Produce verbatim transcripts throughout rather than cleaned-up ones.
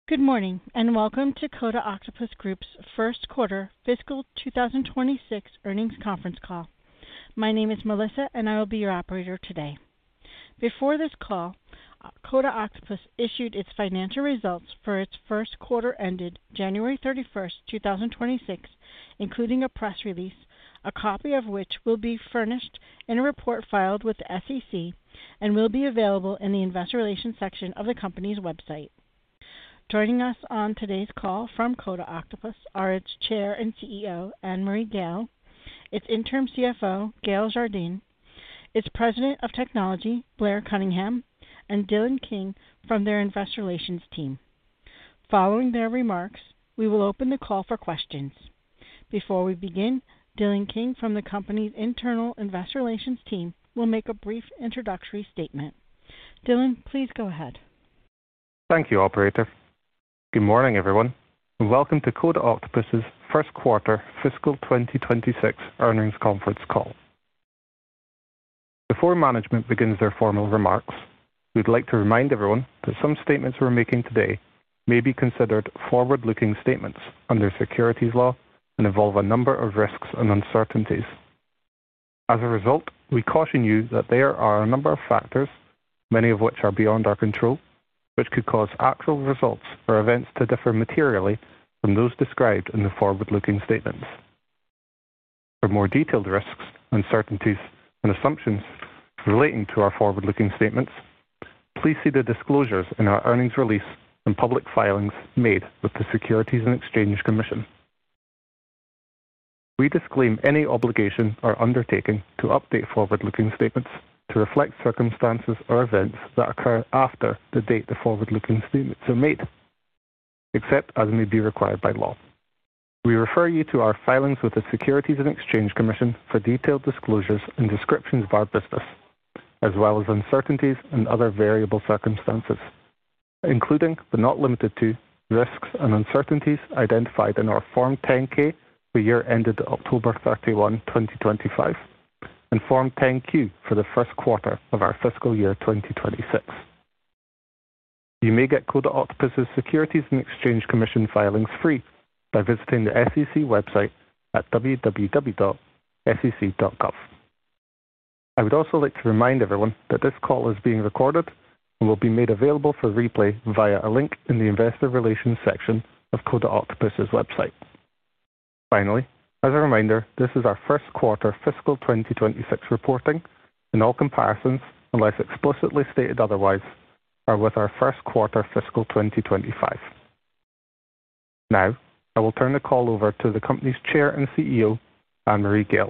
Good morning, and welcome to Coda Octopus Group's first quarter fiscal two thousand twenty-six earnings conference call. My name is Melissa, and I will be your operator today. Before this call, Coda Octopus issued its financial results for its first quarter ended January thirty-first, two thousand twenty-six, including a press release, a copy of which will be furnished in a report filed with the S E C and will be available in the Investor Relations section of the company's website. Joining us on today's call from Coda Octopus are its Chair and C E O, Annmarie Gayle, its Interim C F O, Gail Jardine, its President of Technology, Blair Cunningham, and Dylan King from their Investor Relations team. Following their remarks, we will open the call for questions. Before we begin, Dylan King from the company's internal Investor Relations team will make a brief introductory statement. Dylan, please go ahead. Thank you, operator. Good morning, everyone, and welcome to Coda Octopus's first quarter fiscal twenty twenty-six earnings conference call. Before management begins their formal remarks, we'd like to remind everyone that some statements we're making today may be considered forward-looking statements under securities law and involve a number of risks and uncertainties. As a result, we caution you that there are a number of factors, many of which are beyond our control, which could cause actual results or events to differ materially from those described in the forward-looking statements. For more detailed risks, uncertainties, and assumptions relating to our forward-looking statements, please see the disclosures in our earnings release and public filings made with the Securities and Exchange Commission. We disclaim any obligation or undertaking to update forward-looking statements to reflect circumstances or events that occur after the date the forward-looking statements are made, except as may be required by law. We refer you to our filings with the Securities and Exchange Commission for detailed disclosures and descriptions of our business, as well as uncertainties and other variable circumstances, including, but not limited to, risks and uncertainties identified in our Form ten K for year ended October thirty-first, twenty twenty-five, and Form ten Q for the first quarter of our fiscal year twenty twenty-six. You may get Coda Octopus's Securities and Exchange Commission filings free by visiting the S E C website at w w w dot s e c dot gov. I would also like to remind everyone that this call is being recorded and will be made available for replay via a link in the Investor Relations section of Coda Octopus's website. Finally, as a reminder, this is our first quarter fiscal twenty twenty-six reporting, and all comparisons, unless explicitly stated otherwise, are with our first quarter fiscal twenty twenty-five. Now, I will turn the call over to the company's Chair and C E O, Annmarie Gayle.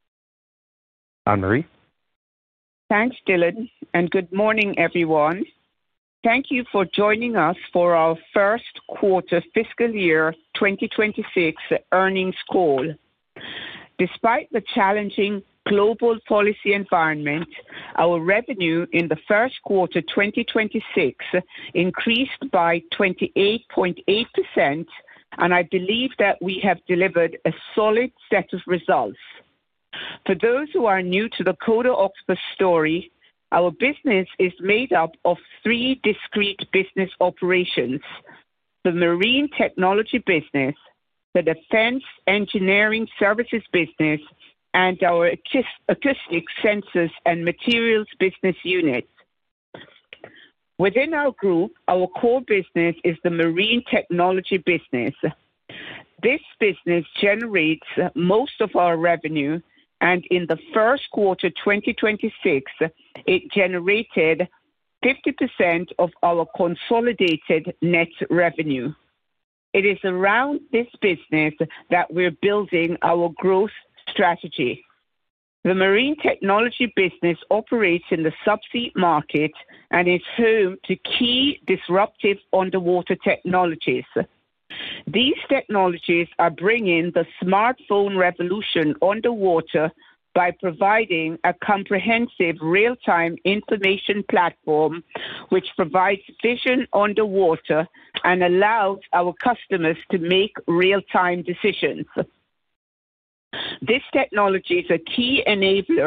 Annmarie? Thanks, Dylan, and good morning, everyone. Thank you for joining us for our first quarter fiscal year twenty twenty-six earnings call. Despite the challenging global policy environment, our revenue in the first quarter twenty twenty-six increased by twenty-eight point eight percent, and I believe that we have delivered a solid set of results. For those who are new to the Coda Octopus story, our business is made up of three discrete business operations: the marine technology business, the defense engineering services business, and our acoustic sensors and materials business unit. Within our group, our core business is the marine technology business. This business generates most of our revenue, and in the first quarter twenty twenty-six, it generated fifty percent of our consolidated net revenue. It is around this business that we're building our growth strategy. The marine technology business operates in the subsea market and is home to key disruptive underwater technologies. These technologies are bringing the smartphone revolution underwater by providing a comprehensive real-time information platform which provides vision underwater and allows our customers to make real-time decisions. This technology is a key enabler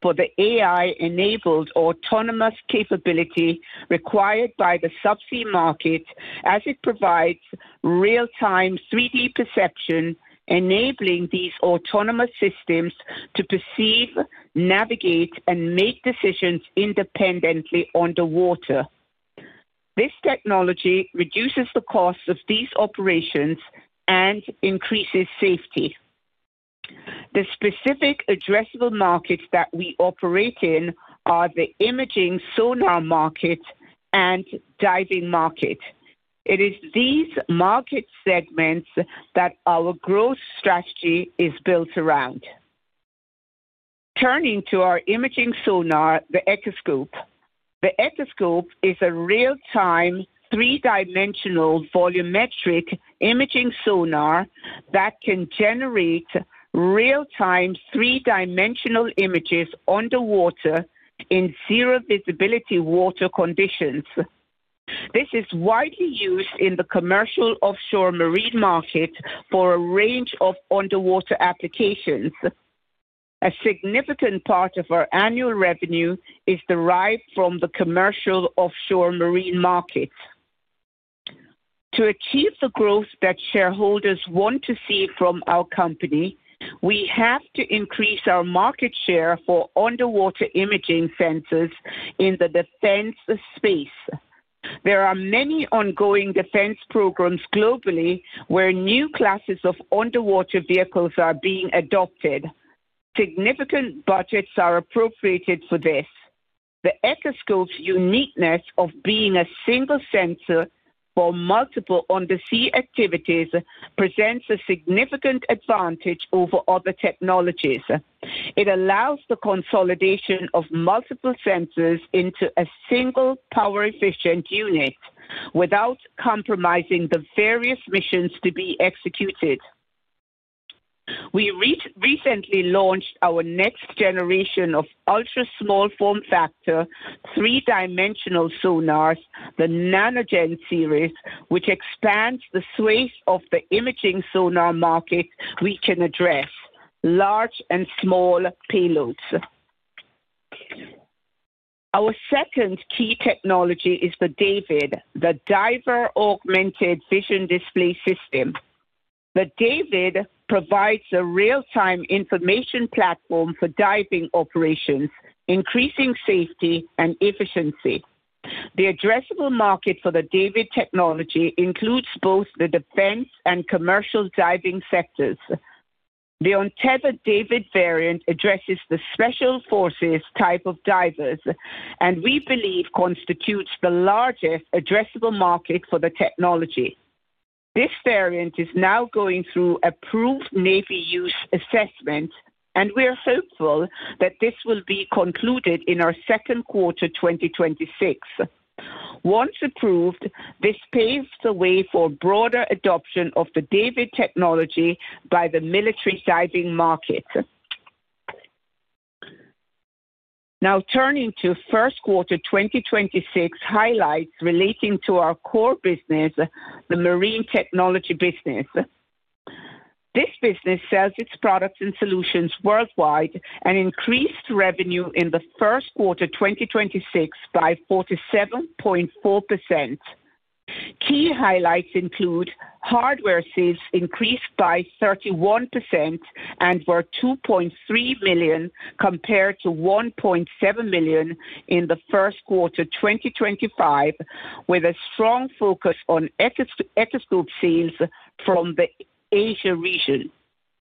for the A I-enabled autonomous capability required by the subsea market, as it provides real-time three D perception, enabling these autonomous systems to perceive, navigate, and make decisions independently underwater. This technology reduces the cost of these operations and increases safety. The specific addressable markets that we operate in are the imaging sonar market and diving market. It is these market segments that our growth strategy is built around. Turning to our imaging sonar, the Echoscope. The Echoscope is a real-time, three-dimensional volumetric imaging sonar that can generate real-time three-dimensional images underwater in zero visibility water conditions. This is widely used in the commercial offshore marine market for a range of underwater applications. A significant part of our annual revenue is derived from the commercial offshore marine market. To achieve the growth that shareholders want to see from our company, we have to increase our market share for underwater imaging sensors in the defense space. There are many ongoing defense programs globally where new classes of underwater vehicles are being adopted. Significant budgets are appropriated for this. The Echoscope's uniqueness of being a single sensor for multiple undersea activities presents a significant advantage over other technologies. It allows the consolidation of multiple sensors into a single power-efficient unit without compromising the various missions to be executed. We re- recently launched our next generation of ultra-small form factor three-dimensional sonars, the NanoGen series, which expands the swathe of the imaging sonar market we can address, large and small payloads. Our second key technology is the DAVD, the Diver Augmented Vision Display System. The DAVD provides a real-time information platform for diving operations, increasing safety and efficiency. The addressable market for the DAVD technology includes both the defense and commercial diving sectors. The untethered DAVD variant addresses the special forces type of divers, and we believe constitutes the largest addressable market for the technology. This variant is now going through approved Navy use assessment, and we're hopeful that this will be concluded in our second quarter twenty twenty-six. Once approved, this paves the way for broader adoption of the DAVD technology by the military diving market. Now turning to first quarter twenty twenty-six highlights relating to our core business, the marine technology business. This business sells its products and solutions worldwide and increased revenue in the first quarter twenty twenty-six by forty-seven point four percent. Key highlights include hardware sales increased by thirty-one percent and were two point three million dollars compared to one point seven million dollars in the first quarter twenty twenty-five, with a strong focus on Echoscope sales from the Asia region.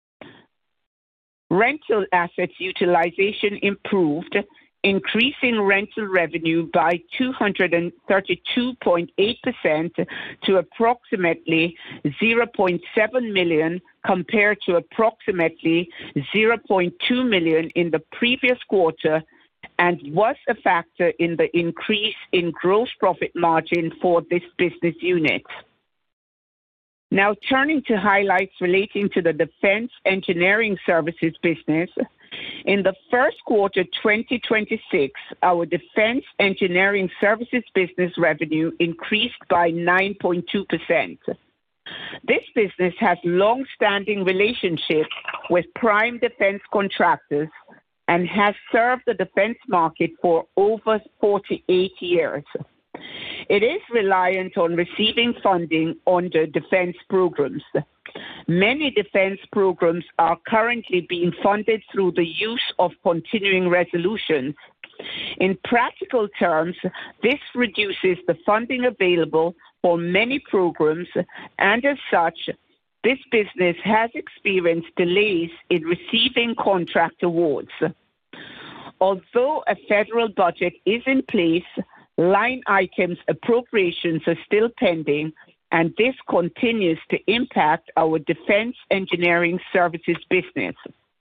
Rental assets utilization improved, increasing rental revenue by two hundred thirty-two point eight percent to approximately zero point seven million dollars compared to approximately zero point two million dollars in the previous quarter, and was a factor in the increase in gross profit margin for this business unit. Now turning to highlights relating to the Defense Engineering Services business. In the first quarter twenty twenty-six, our Defense Engineering Services business revenue increased by nine point two percent. This business has long-standing relationships with prime defense contractors and has served the defense market for over forty-eight years. It is reliant on receiving funding under defense programs. Many defense programs are currently being funded through the use of continuing resolutions. In practical terms, this reduces the funding available for many programs, and as such, this business has experienced delays in receiving contract awards. Although a federal budget is in place, line items appropriations are still pending, and this continues to impact our defense engineering services business.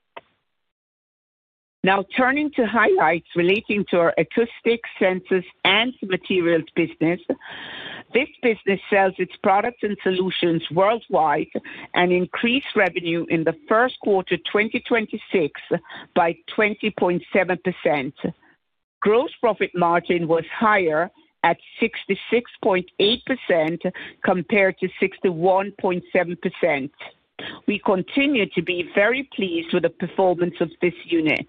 Now, turning to highlights relating to our acoustic, sensors, and materials business. This business sells its products and solutions worldwide and increased revenue in the first quarter twenty twenty-six by twenty point seven percent. Gross profit margin was higher at sixty-six point eight percent compared to sixty-one point seven percent. We continue to be very pleased with the performance of this unit.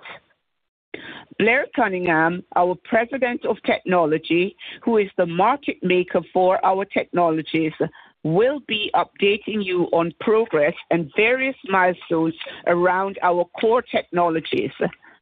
Blair Cunningham, our President of Technology, who is the market maker for our technologies, will be updating you on progress and various milestones around our core technologies.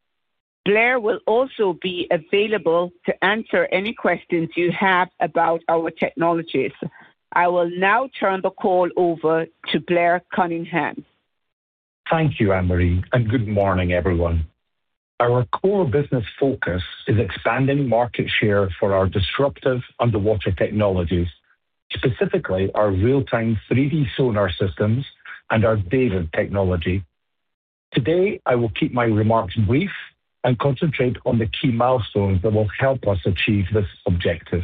Blair will also be available to answer any questions you have about our technologies. I will now turn the call over to Blair Cunningham. Thank you, Anne-Marie, and good morning, everyone. Our core business focus is expanding market share for our disruptive underwater technologies, specifically our real-time three D sonar systems and our DAVD technology. Today, I will keep my remarks brief and concentrate on the key milestones that will help us achieve this objective.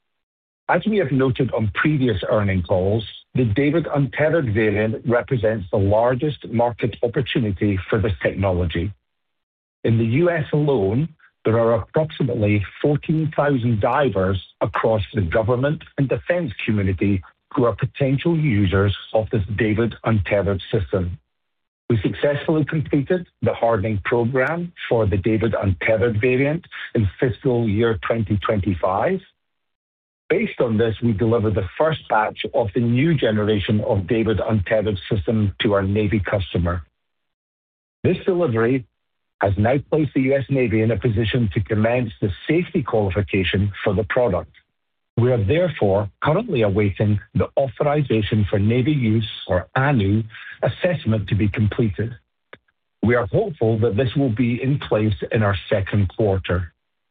As we have noted on previous earnings calls, the DAVD untethered variant represents the largest market opportunity for this technology. In the U S alone, there are approximately fourteen thousand divers across the government and defense community who are potential users of this DAVD untethered system. We successfully completed the hardening program for the DAVD untethered variant in fiscal year twenty twenty-five. Based on this, we delivered the first batch of the new generation of DAVD untethered system to our Navy customer. This delivery has now placed the U S Navy in a position to commence the safety qualification for the product. We are therefore currently awaiting the Authorization for Navy Use, or A N U, assessment to be completed. We are hopeful that this will be in place in our second quarter.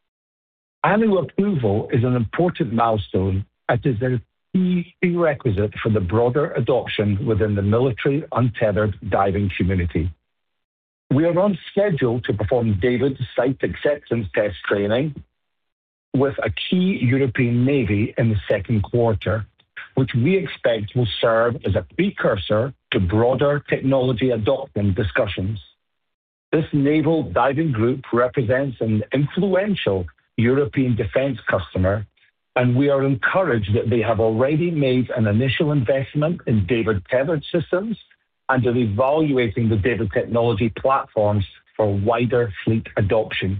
A N U approval is an important milestone as it is a key prerequisite for the broader adoption within the military untethered diving community. We are on schedule to perform DAVD site acceptance test training with a key European Navy in the second quarter, which we expect will serve as a precursor to broader technology adoption discussions. This naval diving group represents an influential European defense customer, and we are encouraged that they have already made an initial investment in DAVD tethered systems and are evaluating the DAVD technology platforms for wider fleet adoption.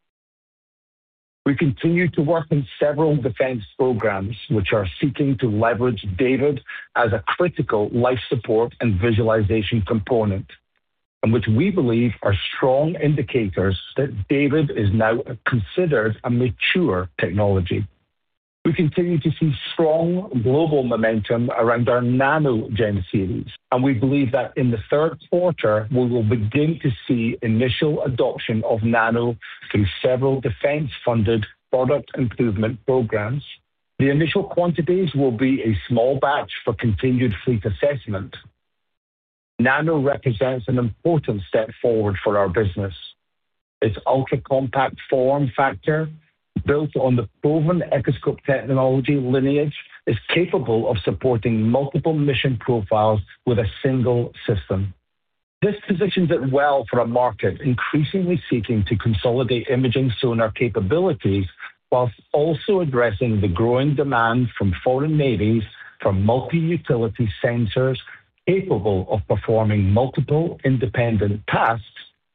We continue to work on several defense programs which are seeking to leverage DAVD as a critical life support and visualization component, and which we believe are strong indicators that DAVD is now considered a mature technology. We continue to see strong global momentum around our NanoGen series, and we believe that in the third quarter, we will begin to see initial adoption of Nano through several defense-funded product improvement programs. The initial quantities will be a small batch for continued fleet assessment. Nano represents an important step forward for our business. Its ultra-compact form factor, built on the proven Echoscope technology lineage, is capable of supporting multiple mission profiles with a single system. This positions it well for a market increasingly seeking to consolidate imaging sonar capabilities whilst also addressing the growing demand from foreign navies for multi-utility sensors capable of performing multiple independent tasks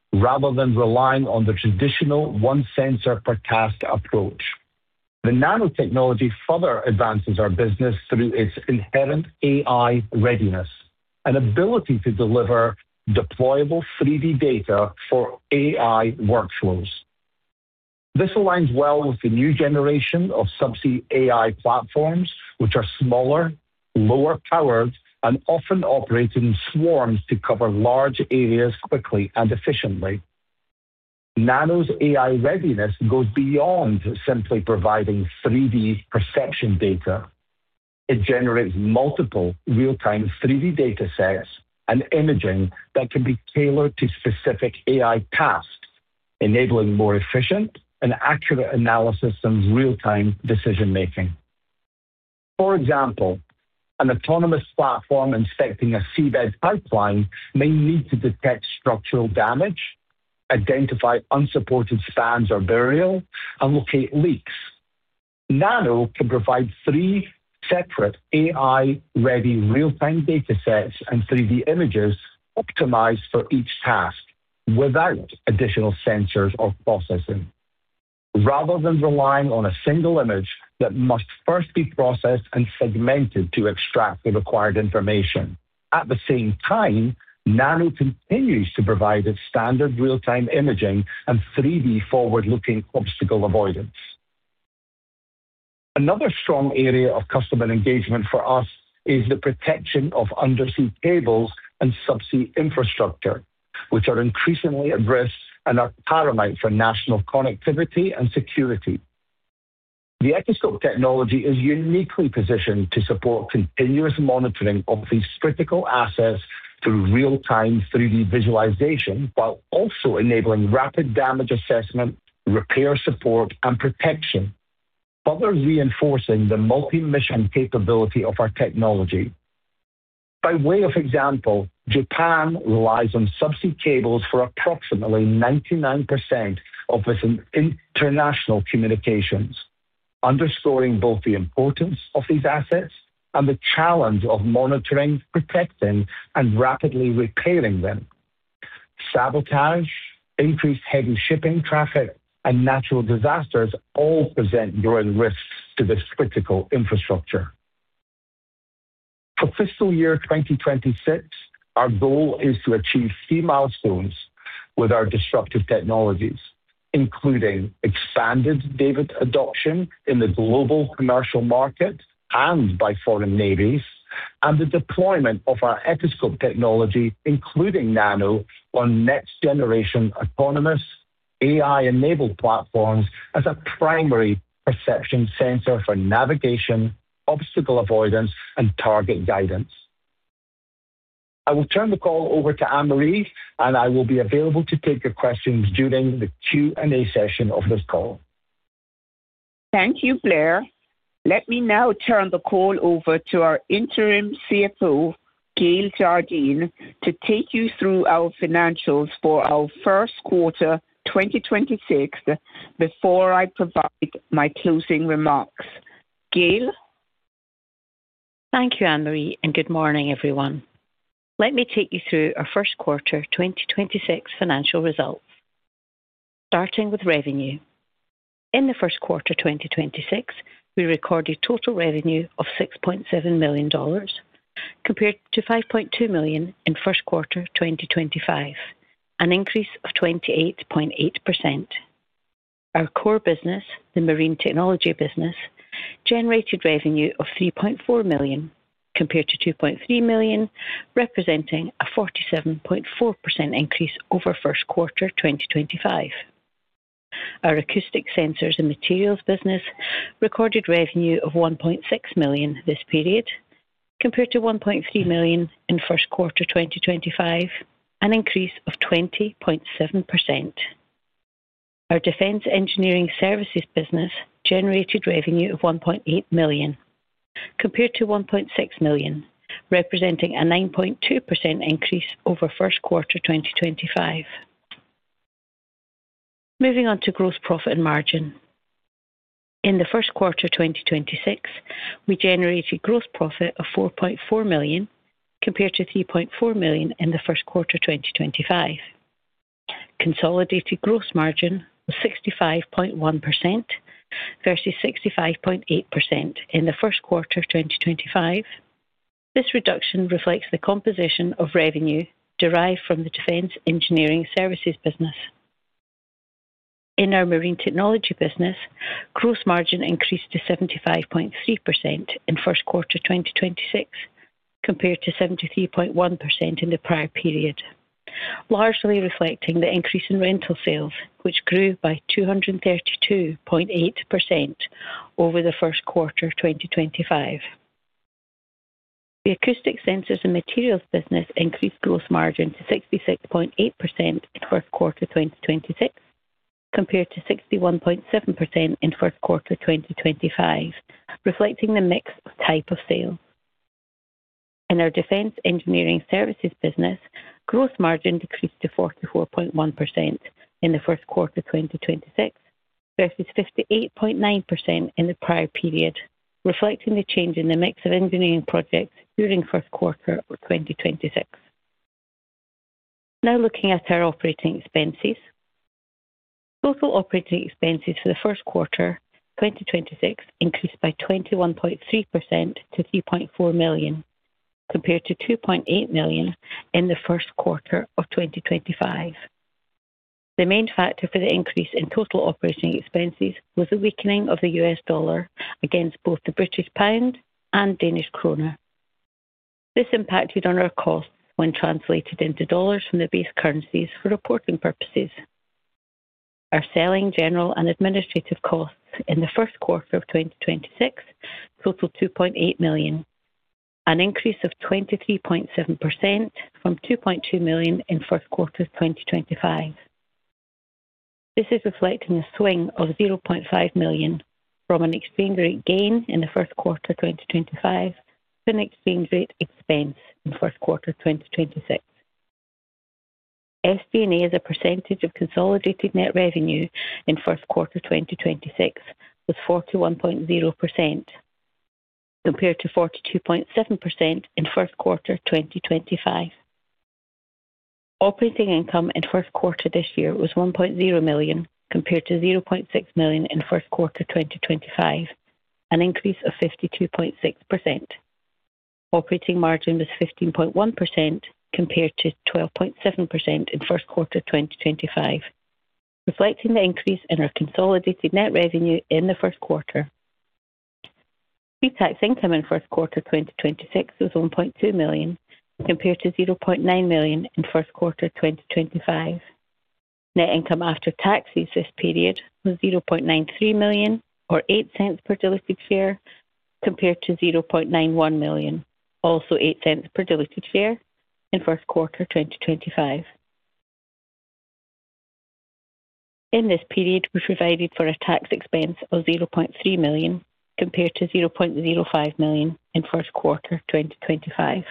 rather than relying on the traditional one sensor per task approach. The nanotechnology further advances our business through its inherent A I readiness and ability to deliver deployable three D data for A I workflows. This aligns well with the new generation of subsea A I platforms, which are smaller, lower powered, and often operate in swarms to cover large areas quickly and efficiently. Nano's A I readiness goes beyond simply providing three D perception data. It generates multiple real-time three D data sets and imaging that can be tailored to specific A I tasks, enabling more efficient and accurate analysis and real-time decision-making. For example, an autonomous platform inspecting a seabed pipeline may need to detect structural damage, identify unsupported spans or burial, and locate leaks. Nano can provide three separate A I-ready real-time data sets and three D images optimized for each task without additional sensors or processing, rather than relying on a single image that must first be processed and segmented to extract the required information. At the same time, Nano continues to provide its standard real-time imaging and three D forward-looking obstacle avoidance. Another strong area of customer engagement for us is the protection of undersea cables and subsea infrastructure, which are increasingly at risk and are paramount for national connectivity and security. The Echoscope technology is uniquely positioned to support continuous monitoring of these critical assets through real-time three D visualization, while also enabling rapid damage assessment, repair support, and protection, further reinforcing the multi-mission capability of our technology. By way of example, Japan relies on subsea cables for approximately ninety-nine percent of its international communications, underscoring both the importance of these assets and the challenge of monitoring, protecting, and rapidly repairing them. Sabotage, increased heavy shipping traffic, and natural disasters all present growing risks to this critical infrastructure. For fiscal year twenty twenty-six, our goal is to achieve key milestones with our disruptive technologies, including expanded DAVD adoption in the global commercial market and by foreign navies, and the deployment of our Echoscope technology, including Nano, on next-generation autonomous A I-enabled platforms as a primary perception sensor for navigation, obstacle avoidance, and target guidance. I will turn the call over to Anne-Marie, and I will be available to take your questions during the Q and A session of this call. Thank you, Blair. Let me now turn the call over to our interim C F O, Gail Jardine, to take you through our financials for our first quarter twenty twenty-six before I provide my closing remarks. Gail? Thank you, Anne-Marie, and good morning, everyone. Let me take you through our first quarter twenty twenty-six financial results. Starting with revenue. In the first quarter twenty twenty-six, we recorded total revenue of six point seven million dollars compared to five point two million dollars in first quarter twenty twenty-five, an increase of twenty-eight point eight percent. Our core business, the marine technology business, generated revenue of three point four million dollars compared to two point three million dollars, representing a forty-seven point four percent increase over first quarter twenty twenty-five. Our acoustic sensors and materials business recorded revenue of one point six million dollars this period, compared to one point three million dollars in first quarter twenty twenty-five, an increase of twenty point seven percent. Our defense engineering services business generated revenue of one point eight million dollars, compared to one point six million dollars, representing a nine point two percent increase over first quarter twenty twenty-five. Moving on to gross profit and margin. In the first quarter twenty twenty-six, we generated gross profit of four point four million dollars compared to three point four million dollars in the first quarter twenty twenty-five. consolidated gross margin was sixty-five point one percent versus sixty-five point eight percent in the first quarter of twenty twenty-five. This reduction reflects the composition of revenue derived from the Defence Engineering Services business. In our Marine Technology business, gross margin increased to seventy-five point three percent in first quarter twenty twenty-six, compared to seventy-three point one percent in the prior period, largely reflecting the increase in rental sales, which grew by two hundred thirty-two point eight percent over the first quarter twenty twenty-five. The Acoustic Sensors and Materials business increased gross margin to sixty-six point eight percent in first quarter twenty twenty-six, compared to sixty-one point seven percent in first quarter twenty twenty-five, reflecting the mix of type of sales. In our Defence Engineering Services business, gross margin decreased to forty-four point one percent in the first quarter twenty twenty-six versus fifty-eight point nine percent in the prior period, reflecting the change in the mix of engineering projects during first quarter of twenty twenty-six. Now looking at our operating expenses. Total operating expenses for the first quarter twenty twenty-six increased by twenty-one point three percent to three point four million, compared to two point eight million in the first quarter of twenty twenty-five. The main factor for the increase in total operating expenses was the weakening of the U S dollar against both the British pound and Danish krone. This impacted on our costs when translated into dollars from the base currencies for reporting purposes. Our selling, general and administrative costs in the first quarter of twenty twenty-six totaled two point eight million, an increase of twenty-three point seven percent from two point two million in first quarter twenty twenty-five. This is reflecting a swing of zero point five million from an exchange rate gain in the first quarter twenty twenty-five to an exchange rate expense in first quarter twenty twenty-six. S D and A as a percentage of consolidated net revenue in first quarter twenty twenty-six was forty-one point zero percent, compared to forty-two point seven percent in first quarter twenty twenty-five. Operating income in first quarter this year was one point zero million, compared to zero point six million in first quarter twenty twenty-five, an increase of fifty-two point six percent. Operating margin was fifteen point one percent, compared to twelve point seven percent in first quarter twenty twenty-five, reflecting the increase in our consolidated net revenue in the first quarter. Pre-tax income in first quarter twenty twenty-six was one point two million, compared to zero point nine million in first quarter twenty twenty-five. Net income after taxes this period was zero point nine three million, or eight cents per diluted share, compared to zero point nine one million, also eight cents per diluted share, in first quarter twenty twenty-five. In this period, we provided for a tax expense of zero point three million, compared to zero point zero five million in first quarter twenty twenty-five.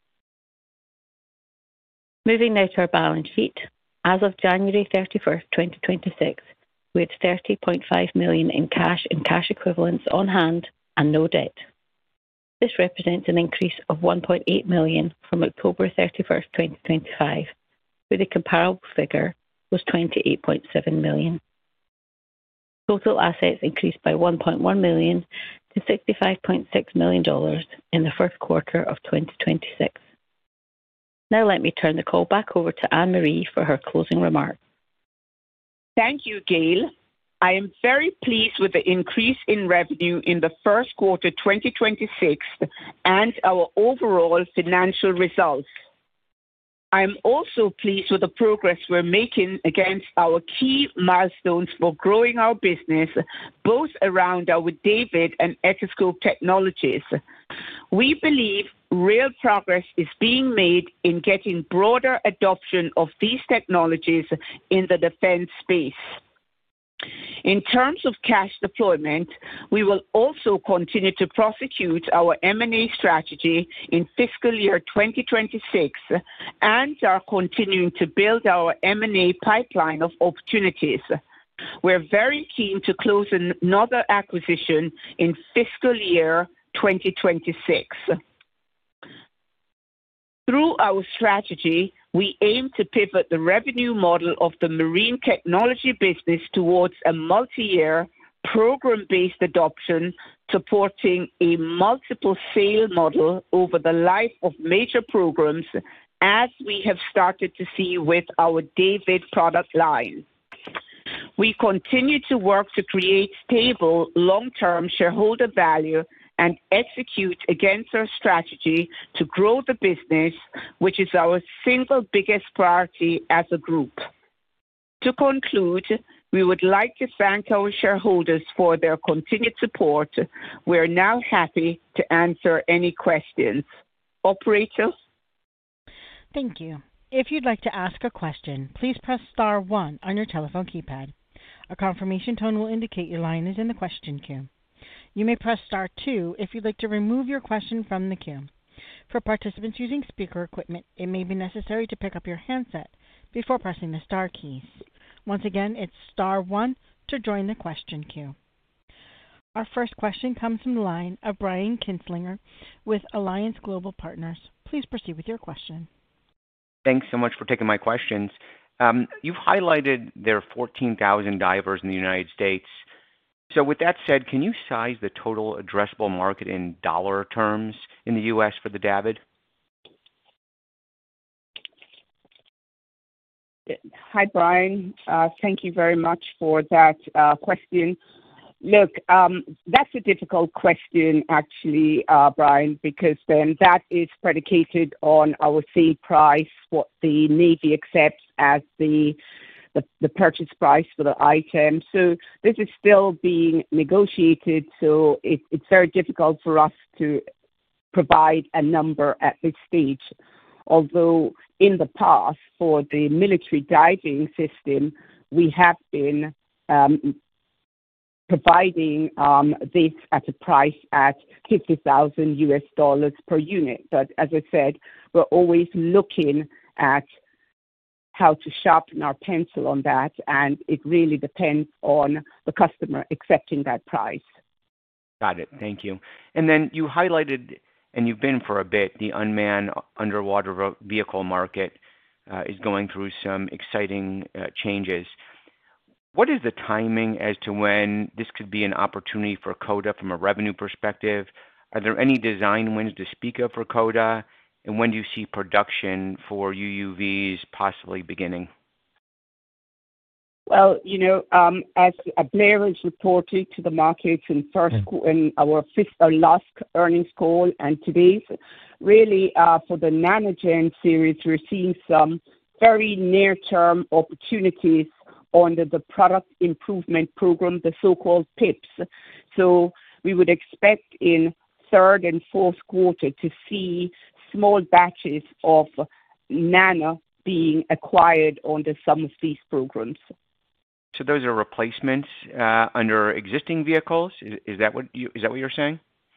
Moving now to our balance sheet. As of January thirty-first, twenty twenty-six, we had thirty point five million in cash and cash equivalents on hand and no debt. This represents an increase of one point eight million from October thirty-first, twenty twenty-five, where the comparable figure was twenty-eight point seven million. Total assets increased by one point one million to sixty-five point six million dollars in the first quarter of twenty twenty-six. Now let me turn the call back over to Anne-Marie for her closing remarks. Thank you, Gail. I am very pleased with the increase in revenue in the first quarter twenty twenty-six and our overall financial results. I am also pleased with the progress we're making against our key milestones for growing our business, both around our DAVD and Echoscope technologies. We believe real progress is being made in getting broader adoption of these technologies in the defense space. In terms of cash deployment, we will also continue to prosecute our M and A strategy in fiscal year twenty twenty-six and are continuing to build our M and A pipeline of opportunities. We're very keen to close another acquisition in fiscal year twenty twenty-six. Through our strategy, we aim to pivot the revenue model of the marine technology business towards a multi-year program-based adoption, supporting a multiple sale model over the life of major programs, as we have started to see with our David product line. We continue to work to create stable, long-term shareholder value and execute against our strategy to grow the business, which is our single biggest priority as a group. To conclude, we would like to thank our shareholders for their continued support. We are now happy to answer any questions. Operator? Thank you. If you'd like to ask a question, please press star one on your telephone keypad. A confirmation tone will indicate your line is in the question queue. You may press star two if you'd like to remove your question from the queue. For participants using speaker equipment, it may be necessary to pick up your handset before pressing the star keys. Once again, it's star one to join the question queue. Our first question comes from the line of Brian Kinstlinger with Alliance Global Partners. Please proceed with your question. Thanks so much for taking my questions. Um, you've highlighted there are fourteen thousand divers in the United States. So with that said, can you size the total addressable market in dollar terms in the U S for the DAVD? Hi, Brian. Uh, thank you very much for that uh, question. Look, um, that's a difficult question, actually, uh, Brian, because then that is predicated on our sale price, what the Navy accepts as the the, the purchase price for the item. So this is still being negotiated, so it, it's very difficult for us to provide a number at this stage. Although in the past, for the military diving system, we have been um, providing um, this at a price at fifty thousand U S dollars per unit. But as I said, we're always looking at how to sharpen our pencil on that, and it really depends on the customer accepting that price. Got it. Thank you. And then you highlighted, and you've been for a bit, the unmanned underwater vehicle market uh, is going through some exciting uh, changes. What is the timing as to when this could be an opportunity for CODA from a revenue perspective? Are there any design wins to speak of for CODA? And when do you see production for U U Vs possibly beginning? Well, you know, um, as Blair has reported to the markets in first mm. in our fifth or last earnings call and today's, really uh, for the NanoGen series, we're seeing some very near-term opportunities under the Product Improvement Program, the so-called P I Ps. So we would expect in third and fourth quarter to see small batches of Nano being acquired under some of these programs. So those are replacements uh, under existing vehicles? Is, is that what you, is that what you're saying?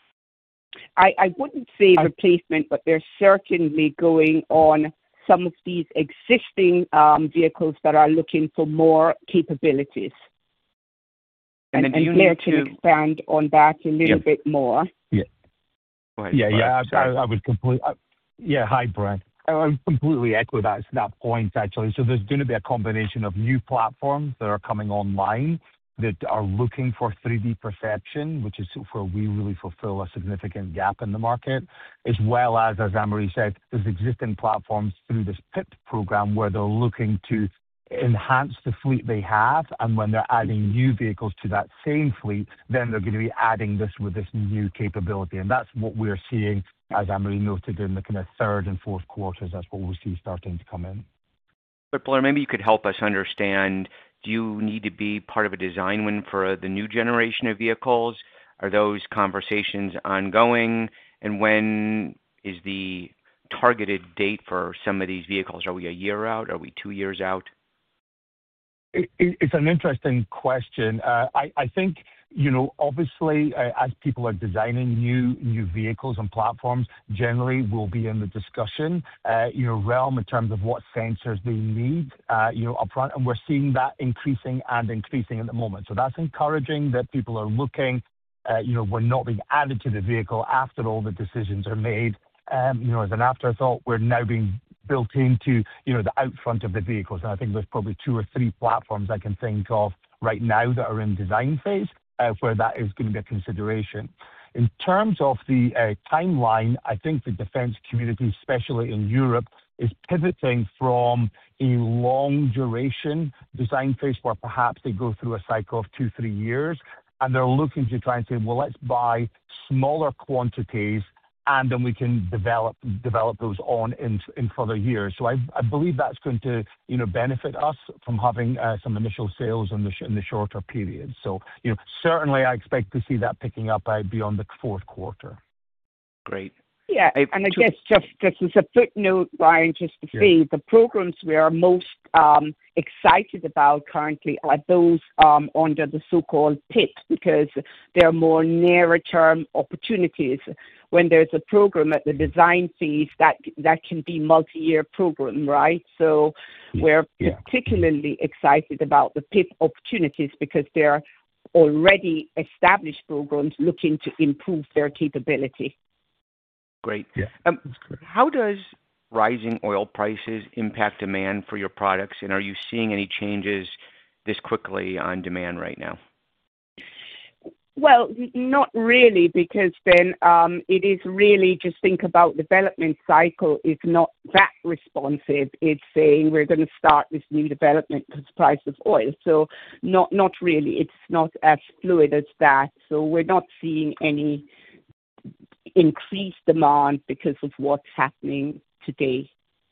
I, I wouldn't say replacement, but they're certainly going on some of these existing um, vehicles that are looking for more capabilities. And, and, then do and you Blair need can to expand on that a little yep. bit more. Yeah, Go ahead, yeah, go yeah. I, I, I would completely. Yeah, hi, Brian. I would completely echo that that point, actually. So there's going to be a combination of new platforms that are coming online that are looking for three D perception, which is where we really fulfill a significant gap in the market, as well as, as Anne-Marie said, there's existing platforms through this P I P program where they're looking to enhance the fleet they have, and when they're adding new vehicles to that same fleet, then they're going to be adding this with this new capability. And that's what we're seeing, as Anne-Marie noted, in the kind of third and fourth quarters. That's what we see starting to come in. But Blair, maybe you could help us understand, do you need to be part of a design win for the new generation of vehicles? Are those conversations ongoing? And when is the targeted date for some of these vehicles? Are we a year out? Are we two years out? It, it, it's an interesting question. Uh, I, I think, you know, obviously, uh, as people are designing new new vehicles and platforms, generally will be in the discussion, uh, you know, realm in terms of what sensors they need, uh, you know, upfront, and we're seeing that increasing and increasing at the moment. So that's encouraging that people are looking, uh, you know, we're not being added to the vehicle after all the decisions are made. Um, you know, as an afterthought, we're now being built into, you know, the out front of the vehicles. And I think there's probably two or three platforms I can think of right now that are in design phase, uh, where that is going to be a consideration. In terms of the uh, timeline, I think the defense community, especially in Europe, is pivoting from a long duration design phase where perhaps they go through a cycle of two, three years, and they're looking to try and say, well, let's buy smaller quantities and then we can develop develop those on in in further years. So I I believe that's going to, you know, benefit us from having uh, some initial sales in the sh- in the shorter period. So, you know, certainly I expect to see that picking up uh, beyond the fourth quarter. Great. Yeah, I and I two- guess just, just as a footnote, Brian, just to Yeah. say, the programs we are most um, excited about currently are those um, under the so-called P I P, because they're more nearer-term opportunities. When there's a program at the design phase, that that can be multi-year program, right? So we're Yeah. particularly excited about the P I P opportunities because they're already established programs looking to improve their capability. Great. Yeah, Um, that's correct. how does rising oil prices impact demand for your products, and are you seeing any changes this quickly on demand right now? Well, n- not really, because then um, it is really just think about development cycle is not that responsive. It's saying we're going to start this new development because the price of oil. So not not really. It's not as fluid as that. So we're not seeing any increased demand because of what's happening today.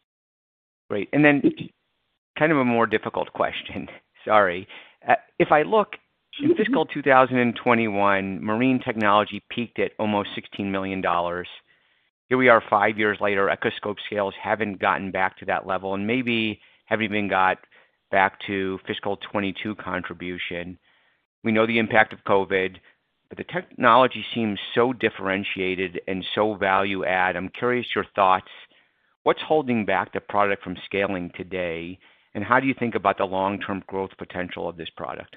Great. And then kind of a more difficult question. Sorry. Uh, if I look in fiscal two thousand twenty-one, marine technology peaked at almost sixteen million dollars. Here we are five years later, Echoscope sales haven't gotten back to that level and maybe haven't even got back to fiscal twenty-two contribution. We know the impact of COVID, but the technology seems so differentiated and so value add. I'm curious your thoughts. What's holding back the product from scaling today, and how do you think about the long-term growth potential of this product?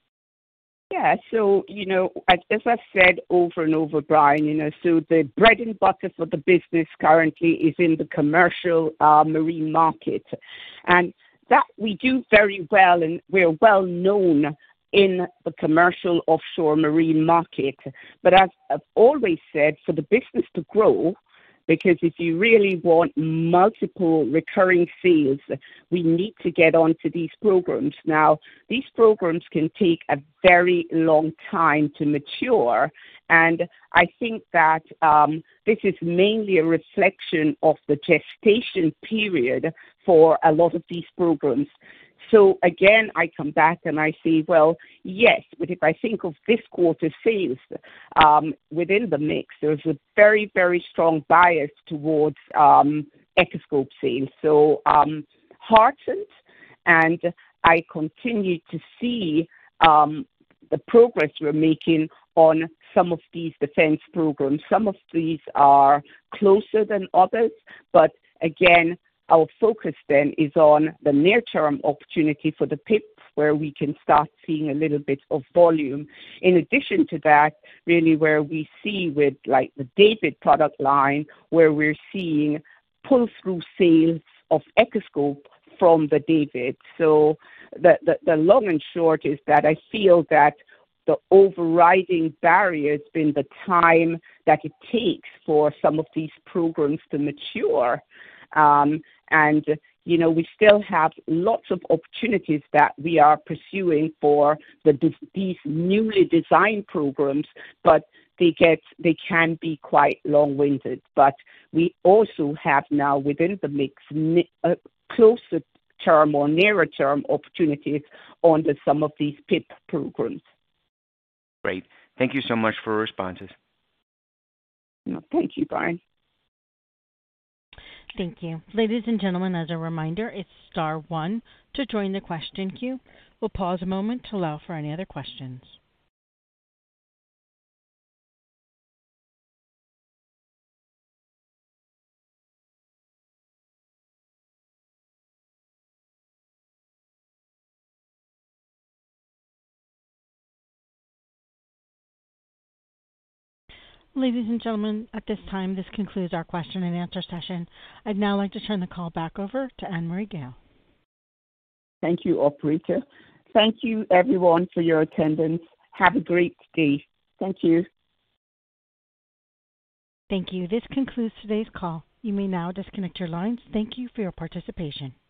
Yeah, so, you know, as, as I've said over and over, Brian, you know, so the bread and butter for the business currently is in the commercial uh, marine market. And that we do very well, and we're well known in the commercial offshore marine market. But as I've always said, for the business to grow, because if you really want multiple recurring sales, we need to get onto these programs. Now, these programs can take a very long time to mature, and I think that um, this is mainly a reflection of the gestation period for a lot of these programs. So again, I come back and I say, well, yes, but if I think of this quarter's sales um, within the mix, there's a very, very strong bias towards um, Echoscope sales. So um, heartened, and I continue to see um, the progress we're making on some of these defense programs. Some of these are closer than others, but again, our focus then is on the near-term opportunity for the P I P, where we can start seeing a little bit of volume. In addition to that, really where we see with like the David product line, where we're seeing pull-through sales of Echoscope from the David. So the, the, the long and short is that I feel that the overriding barrier has been the time that it takes for some of these programs to mature. Um, and, you know, we still have lots of opportunities that we are pursuing for the, these newly designed programs, but they get they can be quite long-winded. But we also have now within the mix uh, closer term or nearer term opportunities on the, some of these P I P programs. Great. Thank you so much for responses. No, thank you, Brian. Thank you. Ladies and gentlemen, as a reminder, it's star one to join the question queue. We'll pause a moment to allow for any other questions. Ladies and gentlemen, at this time, this concludes our question and answer session. I'd now like to turn the call back over to Anne-Marie Gayle. Thank you, operator. Thank you, everyone, for your attendance. Have a great day. Thank you. Thank you. This concludes today's call. You may now disconnect your lines. Thank you for your participation.